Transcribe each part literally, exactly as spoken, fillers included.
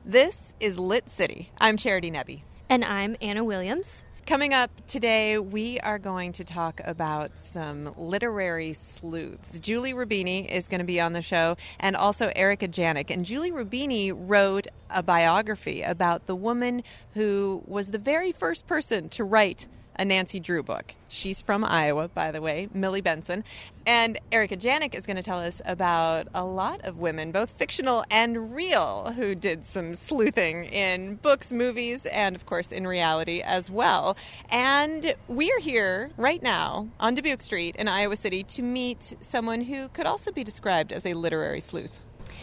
This is Lit City. I'm Charity Nebbe. And I'm Anna Williams. Coming up today, we are going to talk about some literary sleuths. Julie Rubini is going to be on the show, and also Erika Janik. And Julie Rubini wrote a biography about the woman who was the very first person to write a Nancy Drew book. She's from Iowa, by the way, Millie Benson. And Erika Janik is going to tell us about a lot of women, both fictional and real, who did some sleuthing in books, movies, and, of course, in reality as well. And we are here right now on Dubuque Street in Iowa City to meet someone who could also be described as a literary sleuth.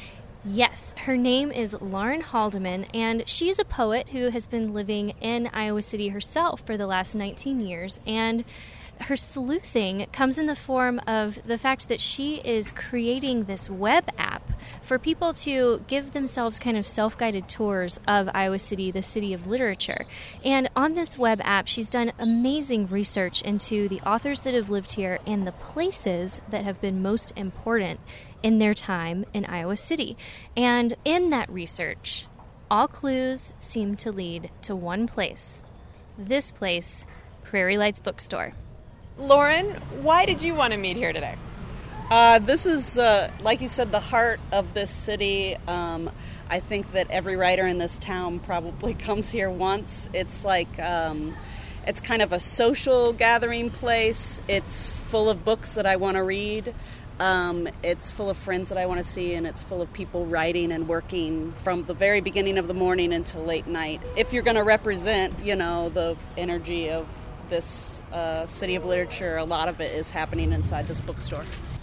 Yes, her name is Lauren Haldeman, and she's a poet who has been living in Iowa City herself for the last nineteen years. And her sleuthing comes in the form of the fact that she is creating this web app for people to give themselves kind of self-guided tours of Iowa City, the city of literature. And on this web app, she's done amazing research into the authors that have lived here and the places that have been most important in their time in Iowa City. And in that research, all clues seem to lead to one place. This place, Prairie Lights Bookstore. Lauren, why did you want to meet here today? Uh, this is, uh, like you said, the heart of this city. Um, I think that every writer in this town probably comes here once. It's like, um, it's kind of a social gathering place. It's full of books that I want to read. Um, it's full of friends that I want to see, and it's full of people writing and working from the very beginning of the morning until late night. If you're going to represent, you know, the energy of this uh, city of literature, a lot of it is happening inside this bookstore.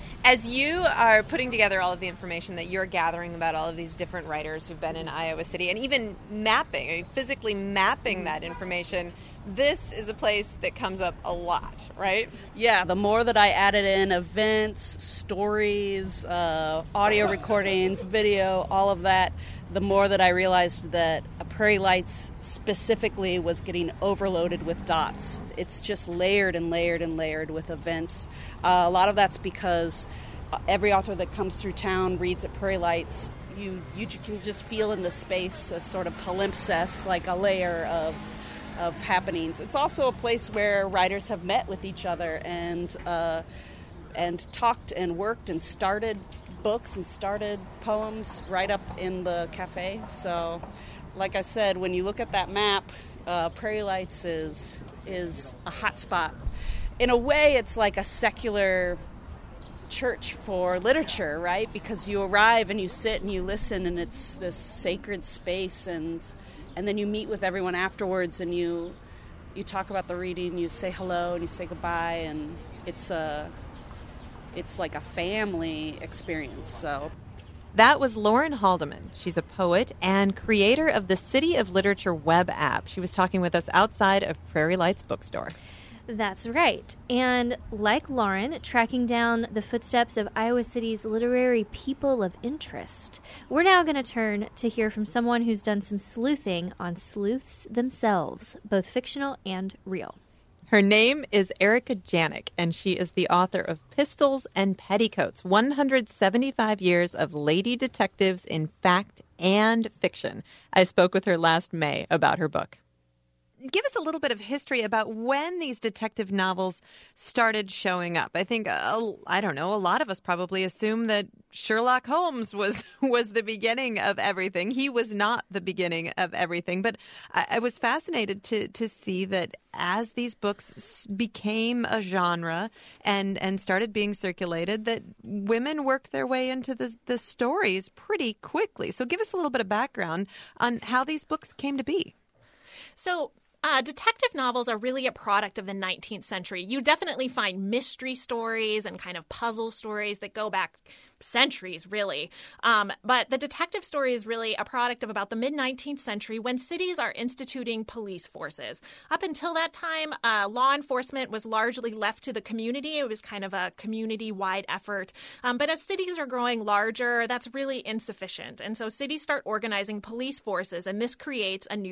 As you are putting together all of the information that you're gathering about all of these different writers who've been in Iowa City, and even mapping, I mean, physically mapping that information, this is a place that comes up a lot, right? Yeah, the more that I added in events, stories, uh, audio recordings, video, all of that, the more that I realized that Prairie Lights specifically was getting overloaded with dots. It's just layered and layered and layered with events. Uh, a lot of that's because every author that comes through town reads at Prairie Lights. You, you can just feel in the space a sort of palimpsest, like a layer of of happenings. It's also a place where writers have met with each other and uh, and talked and worked and started books and started poems right up in the cafe. So, like I said, when you look at that map, uh, Prairie Lights is is a hot spot. In a way, it's like a secular church for literature, right? Because you arrive and you sit and you listen, and it's this sacred space, and and then you meet with everyone afterwards, and you you talk about the reading, you say hello, and you say goodbye, and it's a it's like a family experience. So that was Lauren Haldeman. She's a poet and creator of the City of Literature web app. She was talking with us outside of Prairie Lights Bookstore. That's right. And like Lauren, tracking down the footsteps of Iowa City's literary people of interest, we're now going to turn to hear from someone who's done some sleuthing on sleuths themselves, both fictional and real. Her name is Erika Janik, and she is the author of Pistols and Petticoats, one hundred seventy-five years of lady detectives in fact and fiction. I spoke with her last May about her book. Give us a little bit of history about when these detective novels started showing up. I think, uh, I don't know, a lot of us probably assume that Sherlock Holmes was, was the beginning of everything. He was not the beginning of everything. But I, I was fascinated to, to see that as these books became a genre and, and started being circulated, that women worked their way into the, the stories pretty quickly. So give us a little bit of background on how these books came to be. So Uh, detective novels are really a product of the nineteenth century. You definitely find mystery stories and kind of puzzle stories that go back centuries, really. Um, but the detective story is really a product of about the mid-nineteenth century when cities are instituting police forces. Up until that time, uh, law enforcement was largely left to the community. It was kind of a community-wide effort. Um, but as cities are growing larger, that's really insufficient. And so cities start organizing police forces, and this creates a new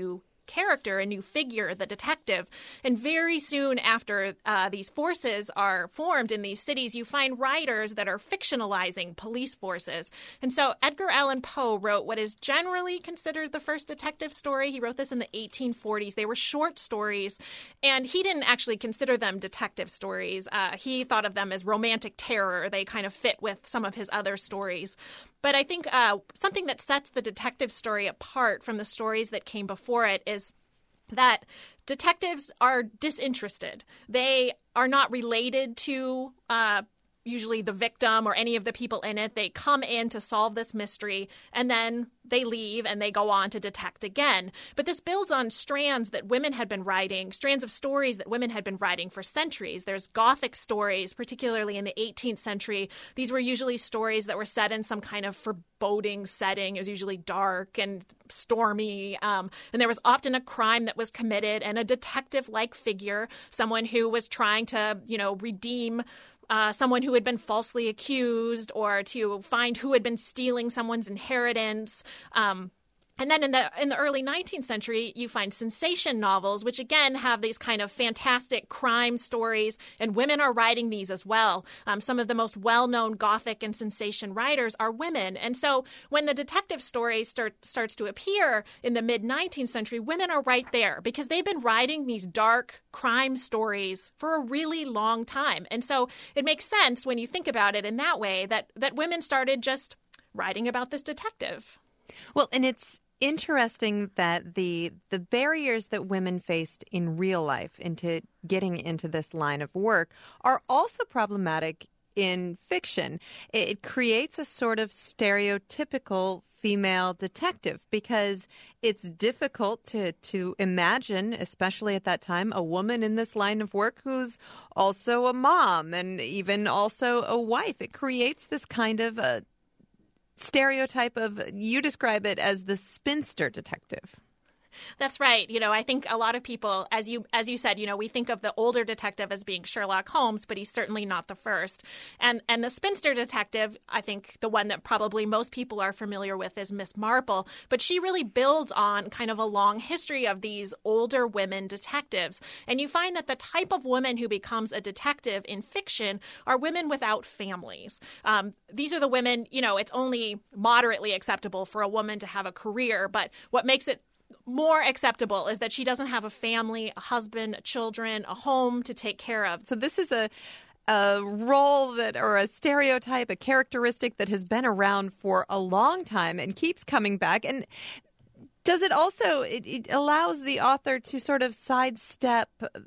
character, a new figure, the detective. And very soon after uh, these forces are formed in these cities, you find writers that are fictionalizing police forces. And so Edgar Allan Poe wrote what is generally considered the first detective story. He wrote this in the eighteen forties. They were short stories, and he didn't actually consider them detective stories. Uh, he thought of them as romantic terror. They kind of fit with some of his other stories. But I think uh, something that sets the detective story apart from the stories that came before it is that detectives are disinterested. They are not related to uh, usually the victim or any of the people in it. They come in to solve this mystery, and then they leave and they go on to detect again. But this builds on strands that women had been writing, strands of stories that women had been writing for centuries. There's Gothic stories, particularly in the eighteenth century. These were usually stories that were set in some kind of foreboding setting. It was usually dark and stormy. Um, and there was often a crime that was committed and a detective-like figure, someone who was trying to, you know, redeem Uh, someone who had been falsely accused, or to find who had been stealing someone's inheritance. Um, and then in the in the early nineteenth century, you find sensation novels, which again have these kind of fantastic crime stories, and women are writing these as well. Um, some of the most well-known Gothic and sensation writers are women. And so when the detective story start, starts to appear in the mid-nineteenth century, women are right there because they've been writing these dark crime stories for a really long time. And so it makes sense when you think about it in that way that, that women started just writing about this detective. Well, and it's interesting that the the barriers that women faced in real life into getting into this line of work are also problematic in fiction. It creates a sort of stereotypical female detective because it's difficult to, to imagine, especially at that time, a woman in this line of work who's also a mom and even also a wife. It creates this kind of a stereotype of, you describe it as the spinster detective. That's right. You know, I think a lot of people, as you as you said, you know, we think of the older detective as being Sherlock Holmes, but he's certainly not the first. And and the spinster detective, I think the one that probably most people are familiar with is Miss Marple. But she really builds on kind of a long history of these older women detectives. And you find that the type of woman who becomes a detective in fiction are women without families. Um, these are the women, you know, it's only moderately acceptable for a woman to have a career. But what makes it more acceptable is that she doesn't have a family, a husband, children, a home to take care of. So this is a a role that, or a stereotype, a characteristic that has been around for a long time and keeps coming back. And does it also, it, it allows the author to sort of sidestep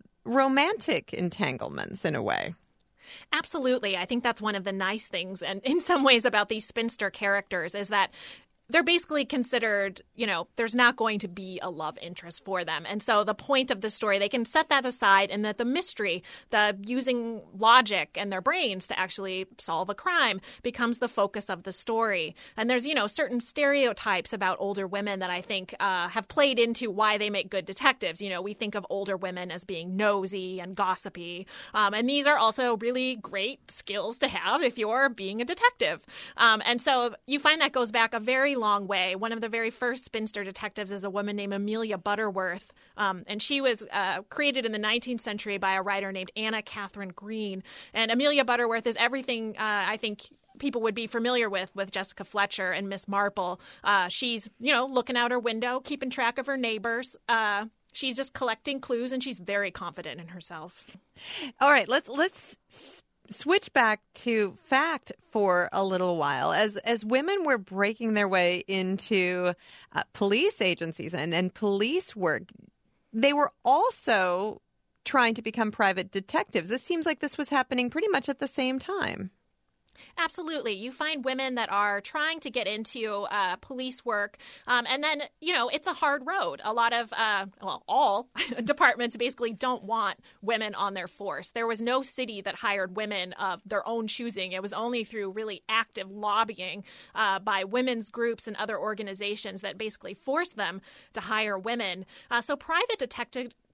romantic entanglements in a way. Absolutely. I think that's one of the nice things, and in some ways, about these spinster characters is that they're basically considered, you know, there's not going to be a love interest for them. And so the point of the story, they can set that aside, and that the mystery, the using logic and their brains to actually solve a crime, becomes the focus of the story. And there's, you know, certain stereotypes about older women that I think uh, have played into why they make good detectives. You know, we think of older women as being nosy and gossipy. Um, and these are also really great skills to have if you're being a detective. Um, and so you find that goes back a very long way. One of the very first spinster detectives is a woman named Amelia Butterworth, um, and she was uh, created in the nineteenth century by a writer named Anna Catherine Green. And Amelia Butterworth is everything uh, I think people would be familiar with with Jessica Fletcher and Miss Marple. Uh, she's, you know, looking out her window, keeping track of her neighbors. Uh, she's just collecting clues, and she's very confident in herself. All right, let's let's. Sp- Switch back to fact for a little while. As as women were breaking their way into uh, police agencies and, and police work, they were also trying to become private detectives. It seems like this was happening pretty much at the same time. Absolutely. You find women that are trying to get into uh, police work. Um, and then, you know, it's a hard road. A lot of, uh, well, all departments basically don't want women on their force. There was no city that hired women of their own choosing. It was only through really active lobbying uh, by women's groups and other organizations that basically forced them to hire women. Uh, so private detective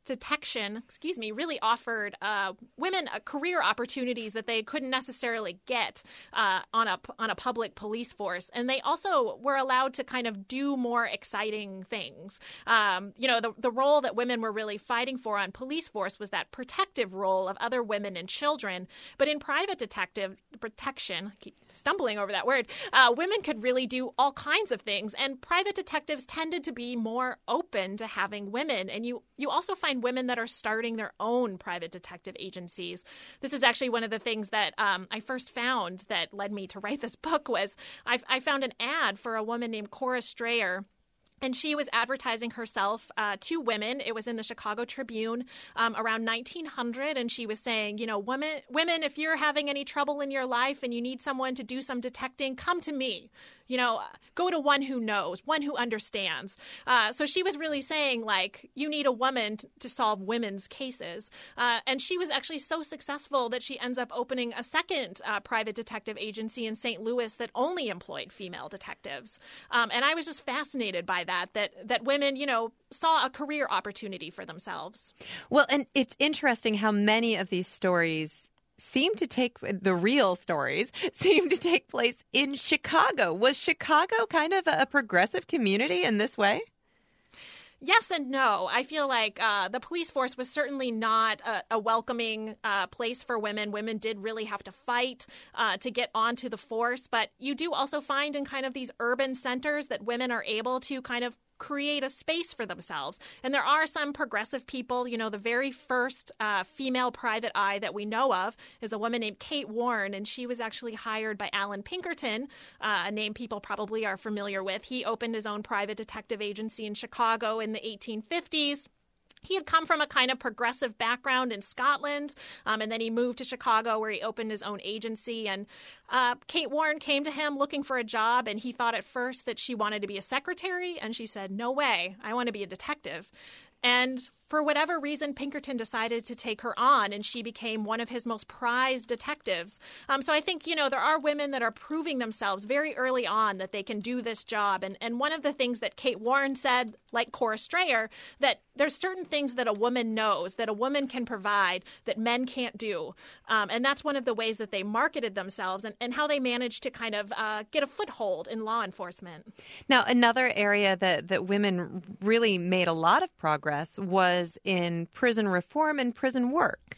detection, excuse me, really offered uh, women uh, career opportunities that they couldn't necessarily get uh, on a on a public police force, and they also were allowed to kind of do more exciting things. Um, you know, the the role that women were really fighting for on police force was that protective role of other women and children. But in private detective protection, I keep stumbling over that word, uh, women could really do all kinds of things, and private detectives tended to be more open to having women. And you you also find women that are starting their own private detective agencies. This is actually one of the things that um, I first found that led me to write this book was I, I found an ad for a woman named Cora Strayer. And she was advertising herself uh, to women. It was in the Chicago Tribune um, around nineteen hundred. And she was saying, you know, women, women, if you're having any trouble in your life and you need someone to do some detecting, come to me. You know, go to one who knows, one who understands. Uh, so she was really saying, like, you need a woman t- to solve women's cases. Uh, and she was actually so successful that she ends up opening a second uh, private detective agency in Saint Louis that only employed female detectives. Um, and I was just fascinated by that, that, that women, you know, saw a career opportunity for themselves. Well, and it's interesting how many of these stories seem to take the real stories seem to take place in Chicago. Was Chicago kind of a progressive community in this way? Yes and no. I feel like uh, the police force was certainly not a, a welcoming uh, place for women. Women did really have to fight uh, to get onto the force. But you do also find in kind of these urban centers that women are able to kind of create a space for themselves. And there are some progressive people. You know, the very first uh, female private eye that we know of is a woman named Kate Warren, and she was actually hired by Allan Pinkerton, uh, a name people probably are familiar with. He opened his own private detective agency in Chicago in the eighteen fifties. He had come from a kind of progressive background in Scotland, um, and then he moved to Chicago where he opened his own agency. And uh, Kate Warren came to him looking for a job, and he thought at first that she wanted to be a secretary, and she said, no way, I want to be a detective. And for whatever reason, Pinkerton decided to take her on, and she became one of his most prized detectives. Um, so I think, you know, there are women that are proving themselves very early on that they can do this job. And, and one of the things that Kate Warren said, like Cora Strayer, that there's certain things that a woman knows, that a woman can provide, that men can't do. Um, and that's one of the ways that they marketed themselves and, and how they managed to kind of uh, get a foothold in law enforcement. Now, another area that, that women really made a lot of progress was in prison reform and prison work.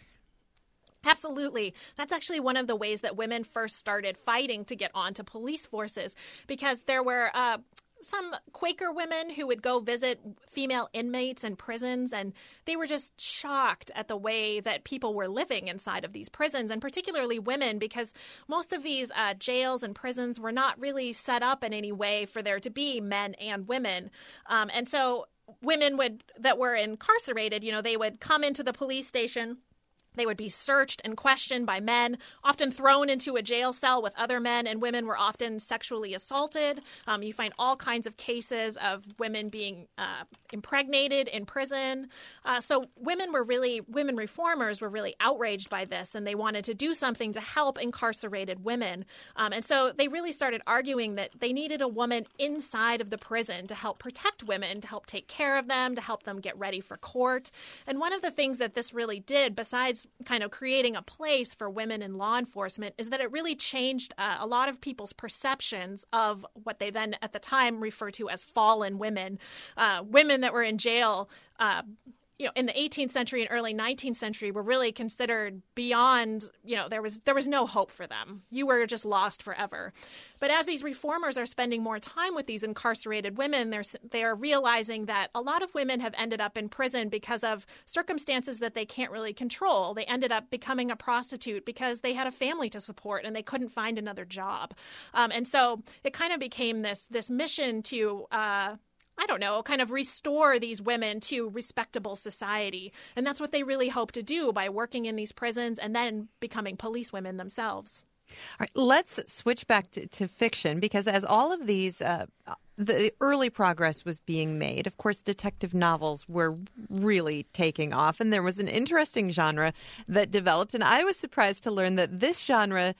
Absolutely. That's actually one of the ways that women first started fighting to get onto police forces, because there were uh, some Quaker women who would go visit female inmates in prisons, and they were just shocked at the way that people were living inside of these prisons, and particularly women, because most of these uh, jails and prisons were not really set up in any way for there to be men and women. Um, and so women would that were incarcerated, you know, they would come into the police station. They would be searched and questioned by men, often thrown into a jail cell with other men, and women were often sexually assaulted. Um, you find all kinds of cases of women being uh, impregnated in prison. Uh, so women were really, women reformers were really outraged by this, and they wanted to do something to help incarcerated women. Um, and so they really started arguing that they needed a woman inside of the prison to help protect women, to help take care of them, to help them get ready for court. And one of the things that this really did, besides kind of creating a place for women in law enforcement, is that it really changed uh, a lot of people's perceptions of what they then at the time refer to as fallen women, uh, women that were in jail. Uh, You know, in the eighteenth century and early nineteenth century were really considered beyond, you know, there was there was no hope for them. You were just lost forever. But as these reformers are spending more time with these incarcerated women, they're they're realizing that a lot of women have ended up in prison because of circumstances that they can't really control. They ended up becoming a prostitute because they had a family to support and they couldn't find another job. Um, and so it kind of became this this mission to uh, I don't know, kind of restore these women to respectable society. And that's what they really hope to do by working in these prisons and then becoming police women themselves. All right, let's switch back to, to fiction, because as all of these, uh, the early progress was being made, of course, detective novels were really taking off. And there was an interesting genre that developed. And I was surprised to learn that this genre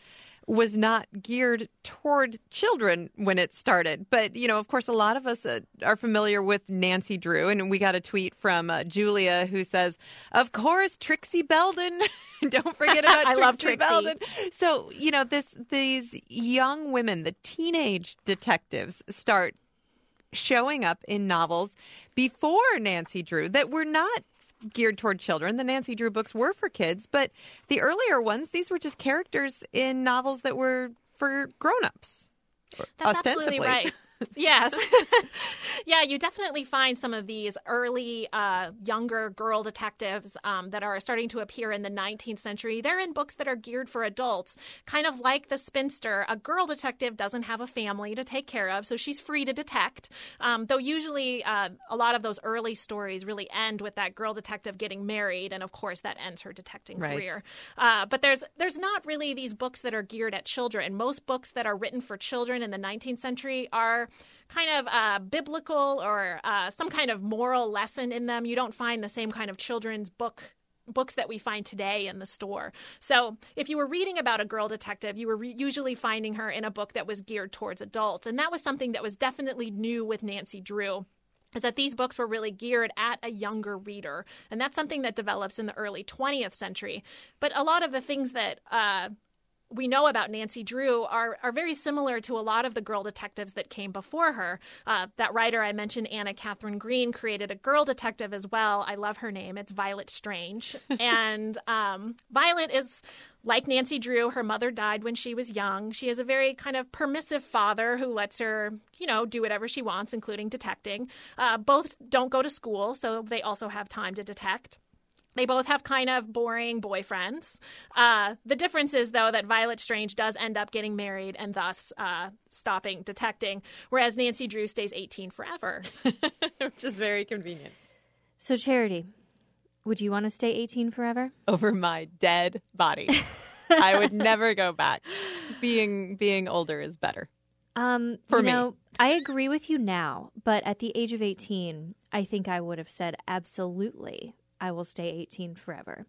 was not geared toward children when it started. But, you know, of course, a lot of us uh, are familiar with Nancy Drew. And we got a tweet from uh, Julia who says, of course, Trixie Belden. Don't forget about I Trixie, love Trixie Belden. So, you know, this these young women, the teenage detectives, start showing up in novels before Nancy Drew that were not geared toward children. The Nancy Drew books were for kids, but the earlier ones, these were just characters in novels that were for grown-ups. That's ostensibly. absolutely right. Yes. Yeah, you definitely find some of these early, uh, younger girl detectives um, that are starting to appear in the nineteenth century. They're in books that are geared for adults, kind of like The Spinster. A girl detective doesn't have a family to take care of, so she's free to detect. Um, though usually uh, a lot of those early stories really end with that girl detective getting married, and of course that ends her detecting Right. career. Uh, but there's there's not really these books that are geared at children. Most books that are written for children in the nineteenth century are kind of uh, biblical or uh, some kind of moral lesson in them. You don't find the same kind of children's book books that we find today in the store. So if you were reading about a girl detective, you were re- usually finding her in a book that was geared towards adults. And that was something that was definitely new with Nancy Drew, is that these books were really geared at a younger reader. And that's something that develops in the early twentieth century. But a lot of the things that uh, we know about Nancy Drew are, are very similar to a lot of the girl detectives that came before her. Uh, that writer I mentioned, Anna Catherine Green, created a girl detective as well. I love her name. It's Violet Strange. And um, Violet is like Nancy Drew. Her mother died when she was young. She has a very kind of permissive father who lets her, you know, do whatever she wants, including detecting. Uh, both don't go to school, so they also have time to detect. They both have kind of boring boyfriends. Uh, the difference is, though, that Violet Strange does end up getting married and thus uh, stopping detecting, whereas Nancy Drew stays eighteen forever. Which is very convenient. So, Charity, would you want to stay eighteen forever? Over my dead body. I would never go back. Being being older is better. Um, For you me. know, I agree with you now, but at the age of eighteen, I think I would have said absolutely, I will stay eighteen forever.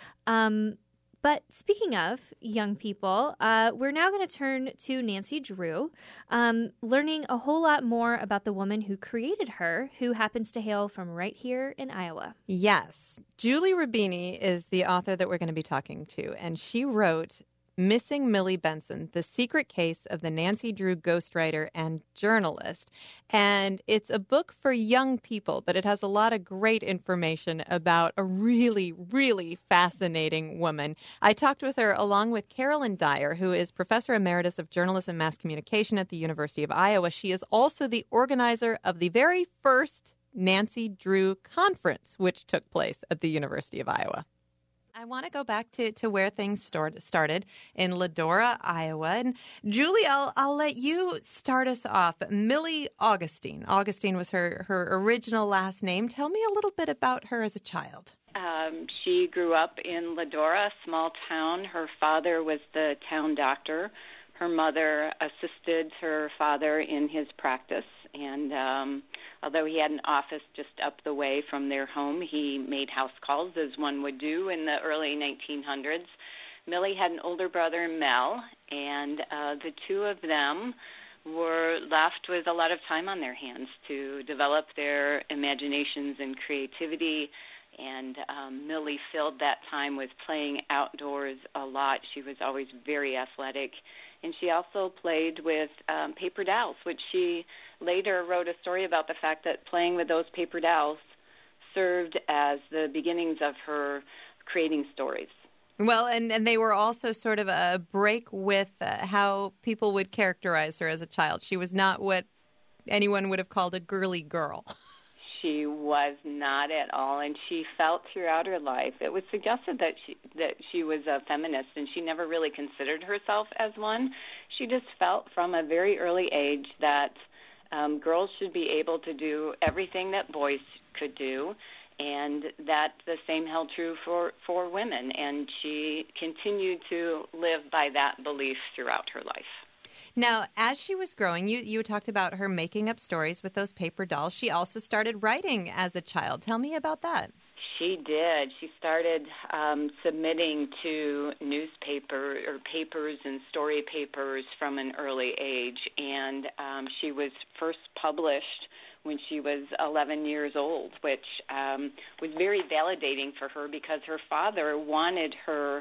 Um, but speaking of young people, uh, we're now going to turn to Nancy Drew, um, learning a whole lot more about the woman who created her, who happens to hail from right here in Iowa. Yes. Julie Rubini is the author that we're going to be talking to, and she wrote Missing Millie Benson, The Secret Case of the Nancy Drew Ghostwriter and Journalist. And it's a book for young people, but it has a lot of great information about a really, really fascinating woman. I talked with her along with Carolyn Dyer, who is Professor Emeritus of Journalism and Mass Communication at the University of Iowa. She is also the organizer of the very first Nancy Drew Conference, which took place at the University of Iowa. I want to go back to, to where things start, started in Ladora, Iowa. And Julie, I'll, I'll let you start us off. Millie Augustine. Augustine was her, her original last name. Tell me a little bit about her as a child. Um, she grew up in Ladora, a small town. Her father was the town doctor. Her mother assisted her father in his practice. And um, although he had an office just up the way from their home, he made house calls, as one would do in the early nineteen hundreds. Millie had an older brother, Mel, and uh, the two of them were left with a lot of time on their hands to develop their imaginations and creativity. And um, Millie filled that time with playing outdoors a lot. She was always very athletic. And she also played with um, paper dolls, which she later wrote a story about the fact that playing with those paper dolls served as the beginnings of her creating stories. Well, and, and they were also sort of a break with uh, how people would characterize her as a child. She was not what anyone would have called a girly girl. She was not at all, and she felt throughout her life, it was suggested that she that she was a feminist, and she never really considered herself as one. She just felt from a very early age that um, girls should be able to do everything that boys could do, and that the same held true for, for women, and she continued to live by that belief throughout her life. Now, as she was growing, you, you talked about her making up stories with those paper dolls. She also started writing as a child. Tell me about that. She did. She started um, submitting to newspaper or papers and story papers from an early age, and um, she was first published when she was eleven years old, which um, was very validating for her because her father wanted her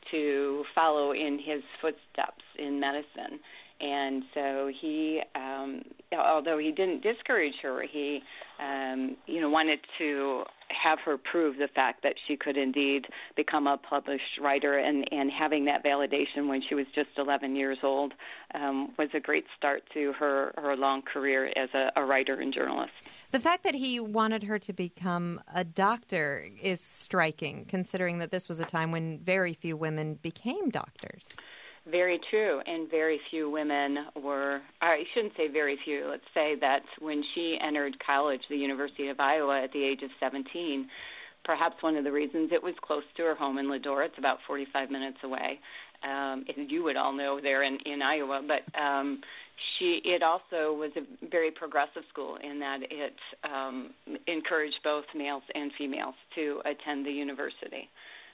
to follow in his footsteps in medicine. And so he, um, although he didn't discourage her, he, um, you know, wanted to have her prove the fact that she could indeed become a published writer, and, and having that validation when she was just eleven years old um, was a great start to her, her long career as a, a writer and journalist. The fact that he wanted her to become a doctor is striking, considering that this was a time when very few women became doctors. Very true, and very few women were, I shouldn't say very few, let's say that when she entered college, the University of Iowa, at the age of seventeen, perhaps one of the reasons it was close to her home in Ladora. It's about forty-five minutes away. Um, you would all know there in, in Iowa, but um, she it also was a very progressive school in that it um, encouraged both males and females to attend the university.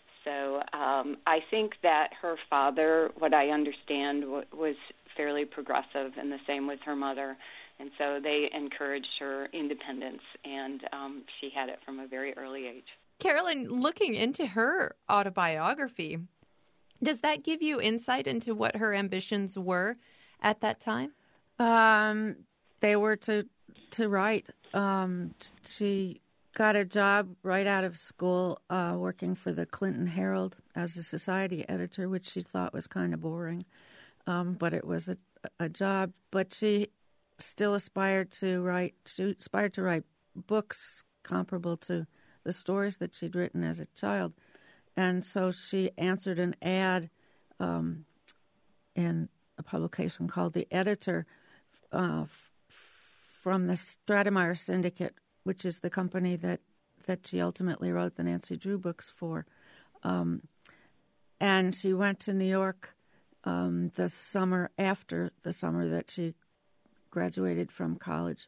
So um, I think that her father, what I understand, w- was fairly progressive, and the same with her mother. And so they encouraged her independence, and um, she had it from a very early age. Carolyn, looking into her autobiography, does that give you insight into what her ambitions were at that time? Um, they were to to write. Um, t- she got a job right out of school uh, working for the Clinton Herald as a society editor, which she thought was kind of boring, um, but it was a, a job. But she still aspired to write. She aspired to write books comparable to the stories that she'd written as a child, and so she answered an ad um, in a publication called The Editor uh, f- from the Stratemeyer Syndicate, which is the company that, that she ultimately wrote the Nancy Drew books for. Um, and she went to New York um, the summer after the summer that she graduated from college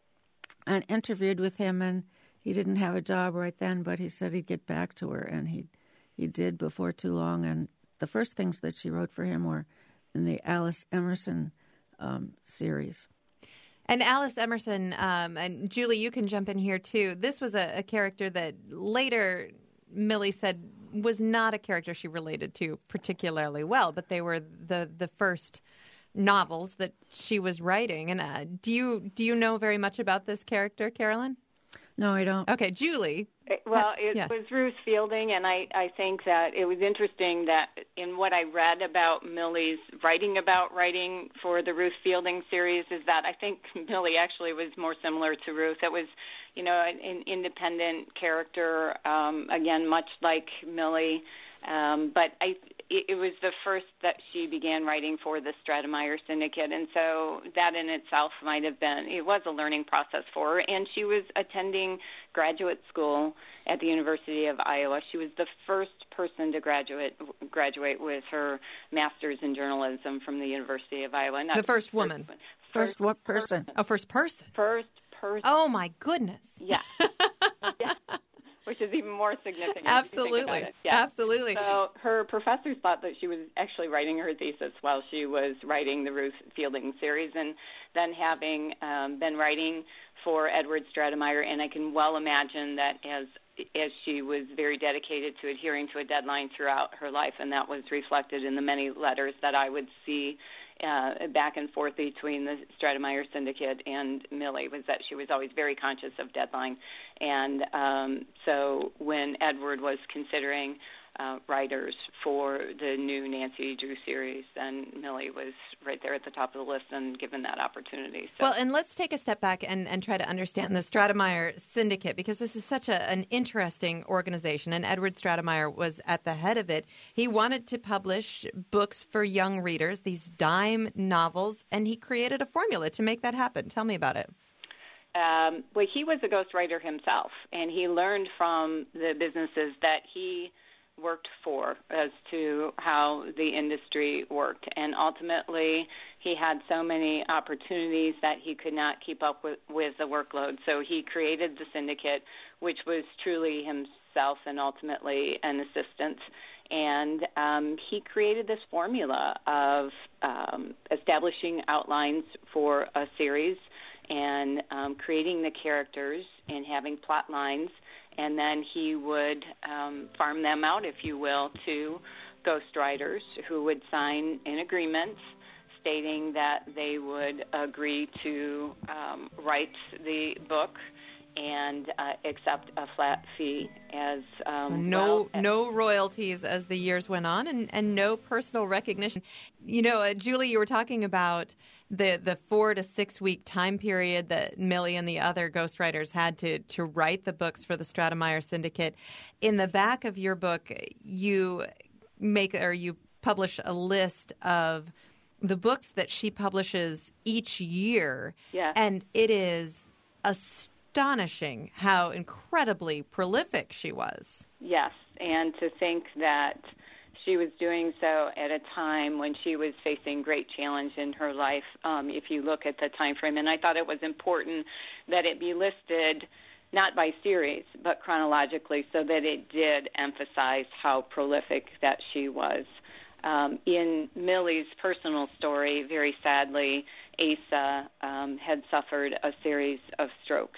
and interviewed with him, and he didn't have a job right then, but he said he'd get back to her, and he he did before too long. And the first things that she wrote for him were in the Alice Emerson um, series. And Alice Emerson, um, and Julie, you can jump in here too. This was a, a character that later Millie said was not a character she related to particularly well, but they were the, the first novels that she was writing. And uh, do you do you know very much about this character, Carolyn? No, I don't. Okay, Julie. Well, it yeah. was Ruth Fielding, and I, I think that it was interesting that in what I read about Millie's writing about writing for the Ruth Fielding series is that I think Millie actually was more similar to Ruth. It was, you know, an, an independent character, um, again, much like Millie, um, but I, it, it was the first that she began writing for the Stratemeyer Syndicate, and so that in itself might have been, it was a learning process for her, and she was attending graduate school at the University of Iowa. She was the first person to graduate graduate with her master's in journalism from the University of Iowa. Not the first woman. First, First what person? Oh, first person. First person. Oh, my goodness. Yeah. Yeah. Which is even more significant. Absolutely. Yes. Absolutely. So her professors thought that she was actually writing her thesis while she was writing the Ruth Fielding series, and then having um, been writing for Edward Stratemeyer, and I can well imagine that as as she was very dedicated to adhering to a deadline throughout her life, and that was reflected in the many letters that I would see uh, back and forth between the Stratemeyer Syndicate and Millie, was that she was always very conscious of deadline. And um, so when Edward was considering uh, writers for the new Nancy Drew series, then Millie was right there at the top of the list and given that opportunity. So. Well, and let's take a step back and, and try to understand the Stratemeyer Syndicate, because this is such a, an interesting organization, and Edward Stratemeyer was at the head of it. He wanted to publish books for young readers, these dime novels, and he created a formula to make that happen. Tell me about it. Um, well, he was a ghostwriter himself, and he learned from the businesses that he worked for as to how the industry worked. And ultimately, he had so many opportunities that he could not keep up with, with the workload. So he created the syndicate, which was truly himself and ultimately an assistant. And um, he created this formula of um, establishing outlines for a series and um, creating the characters and having plot lines. And then he would um, farm them out, if you will, to ghostwriters who would sign an agreement stating that they would agree to um, write the book and uh, accept a flat fee as um, so no well as- no royalties as the years went on, and, and no personal recognition. You know, uh, Julie, you were talking about the the four to six week time period that Millie and the other ghostwriters had to to write the books for the Stratemeyer Syndicate. In the back of your book, you make or you publish a list of the books that she publishes each year, Yes. and it is astonishing how incredibly prolific she was. Yes, and to think that she was doing so at a time when she was facing great challenge in her life, um, if you look at the time frame. And I thought it was important that it be listed not by series, but chronologically, so that it did emphasize how prolific that she was. Um, in Millie's personal story, very sadly, Asa um, had suffered a series of strokes.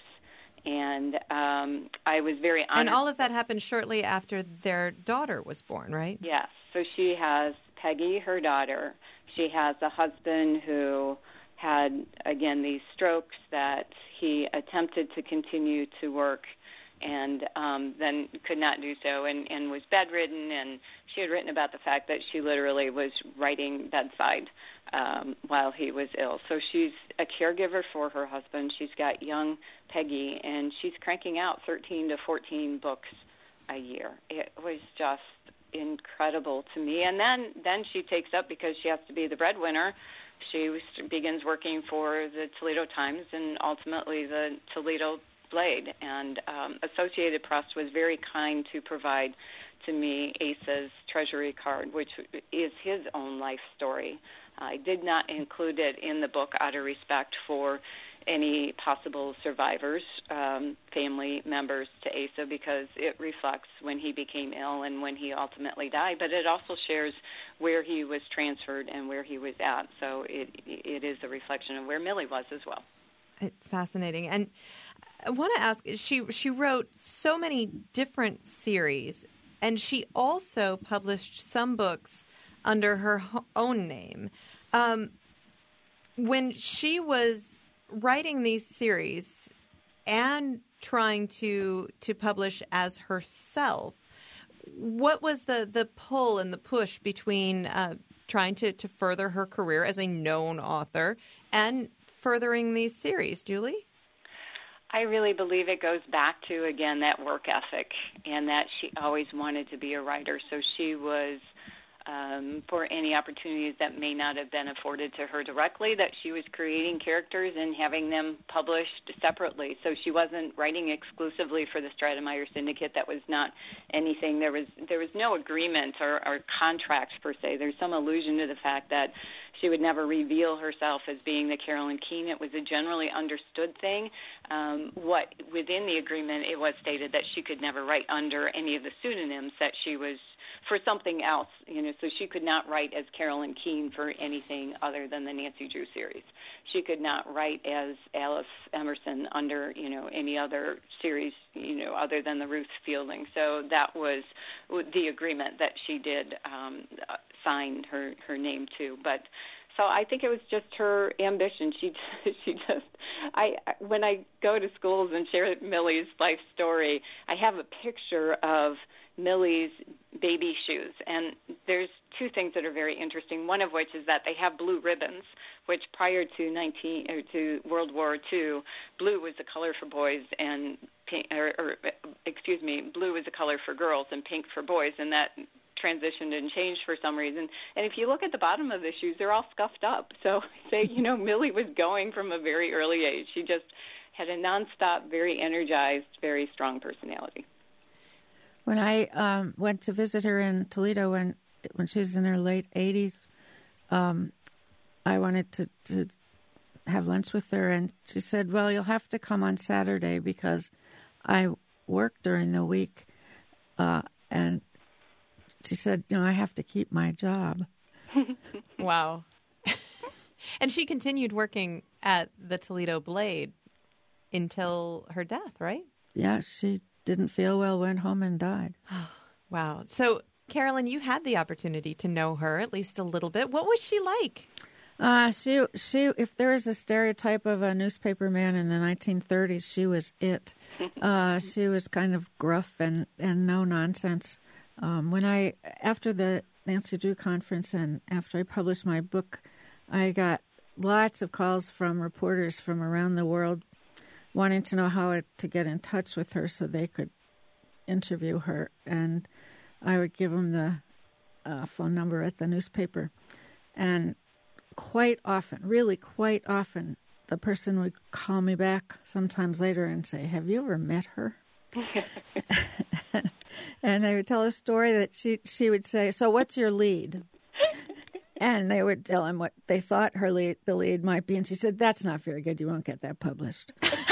And um, I was very honored. And all of that happened shortly after their daughter was born, right? Yes. So she has Peggy, her daughter. She has a husband who had, again, these strokes that he attempted to continue to work and um, then could not do so and, and was bedridden. And she had written about the fact that she literally was writing bedside um, while he was ill. So she's a caregiver for her husband. She's got young Peggy, and she's cranking out thirteen to fourteen books a year. It was just incredible to me. And then, then she takes up, because she has to be the breadwinner, she was, begins working for the Toledo Times and ultimately the Toledo Blade. And um, Associated Press was very kind to provide to me Asa's treasury card, which is his own life story. I did not include it in the book out of respect for any possible survivors, um, family members to Asa, because it reflects when he became ill and when he ultimately died. But it also shares where he was transferred and where he was at. So it it is a reflection of where Millie was as well. Fascinating. And I want to ask, she she wrote so many different series, and she also published some books under her own name. Um, when she was writing these series and trying to to publish as herself, what was the, the pull and the push between uh, trying to, to further her career as a known author and furthering these series, Julie? I really believe it goes back to, again, that work ethic and that she always wanted to be a writer. So she was, um, for any opportunities that may not have been afforded to her directly, that she was creating characters and having them published separately. So she wasn't writing exclusively for the Stratemeyer Syndicate. That was not anything. There was there was no agreement or, or contract per se. There's some allusion to the fact that she would never reveal herself as being the Carolyn Keene. It was a generally understood thing. Um, what within the agreement, it was stated that she could never write under any of the pseudonyms that she was for something else, you know, so she could not write as Carolyn Keene for anything other than the Nancy Drew series. She could not write as Alice Emerson under, you know, any other series, you know, other than the Ruth Fielding. So that was the agreement that she did um, sign her, her name to. But so I think it was just her ambition. She she just I when I go to schools and share Millie's life story, I have a picture of Millie's baby shoes, and there's two things that are very interesting. One of which is that they have blue ribbons, which prior to nineteen or to World War Two, blue was the color for boys, and pink, or, or excuse me, blue was the color for girls, and pink for boys, and that transitioned and changed for some reason. And if you look at the bottom of the shoes, they're all scuffed up. So, say you know, Millie was going from a very early age. She just had a nonstop, very energized, very strong personality. When I um, went to visit her in Toledo when when she was in her late eighties, um, I wanted to, to have lunch with her, and she said, well, you'll have to come on Saturday because I work during the week. Uh, and she said, you know, I have to keep my job. Wow. And she continued working at the Toledo Blade until her death, right? Yeah, she didn't feel well, went home and died. Wow. So, Carolyn, you had the opportunity to know her at least a little bit. What was she like? Uh, she, she. If there is a stereotype of a newspaper man in the nineteen thirties, she was it. Uh, she was kind of gruff and, and no nonsense. Um, when I, after the Nancy Drew conference and after I published my book, I got lots of calls from reporters from around the world wanting to know how to get in touch with her so they could interview her. And I would give them the uh, phone number at the newspaper. And quite often, really quite often, the person would call me back sometimes later and say, have you ever met her? And they would tell a story that she, she would say, so what's your lead? And they would tell him what they thought her lead, the lead might be. And she said, that's not very good. You won't get that published.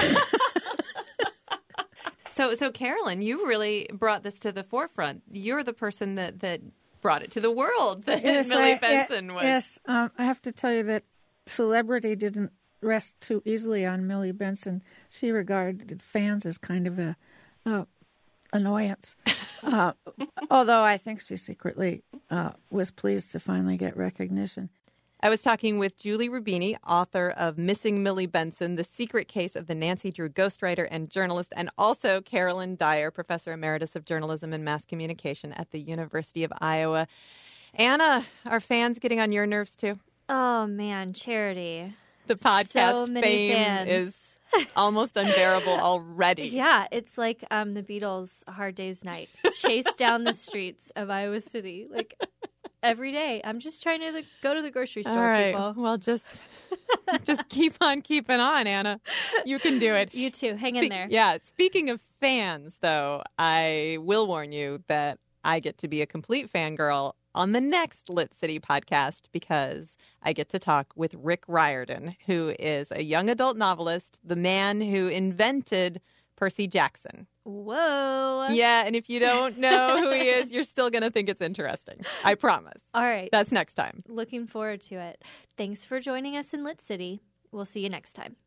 So, so Carolyn, you really brought this to the forefront. You're the person that, that brought it to the world that yes, Millie I, Benson was. Yes, um, I have to tell you that celebrity didn't rest too easily on Millie Benson. She regarded fans as kind of a uh, annoyance. Uh, although I think she secretly uh, was pleased to finally get recognition. I was talking with Julie Rubini, author of Missing Millie Benson, The Secret Case of the Nancy Drew Ghostwriter and Journalist, and also Carolyn Dyer, Professor Emeritus of Journalism and Mass Communication at the University of Iowa. Anna, are fans getting on your nerves too? Oh, man, Charity. The podcast So many fame fans. is almost unbearable already. Yeah, it's like um, the Beatles' Hard Day's Night. Chased down the streets of Iowa City. Like, every day. I'm just trying to the, go to the grocery store, All right. people. Well, just just keep on keeping on, Anna. You can do it. You too. Hang Spe- in there. Yeah. Speaking of fans, though, I will warn you that I get to be a complete fangirl on the next Lit City podcast because I get to talk with Rick Riordan, who is a young adult novelist, the man who invented Percy Jackson. Whoa. Yeah, and if you don't know who he is, you're still going to think it's interesting. I promise. All right. That's next time. Looking forward to it. Thanks for joining us in Lit City. We'll see you next time.